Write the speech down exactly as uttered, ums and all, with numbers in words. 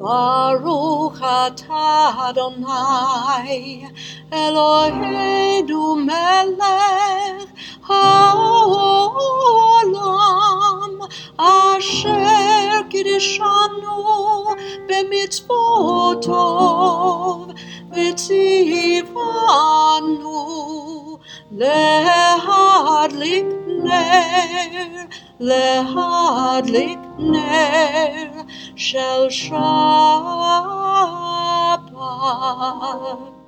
Baruch atah Adonai Eloheinu melech haolam asher kiddushanu b'mitzvotov v'tzivanu lehadlik ner lehadlik ner shel Shabbat.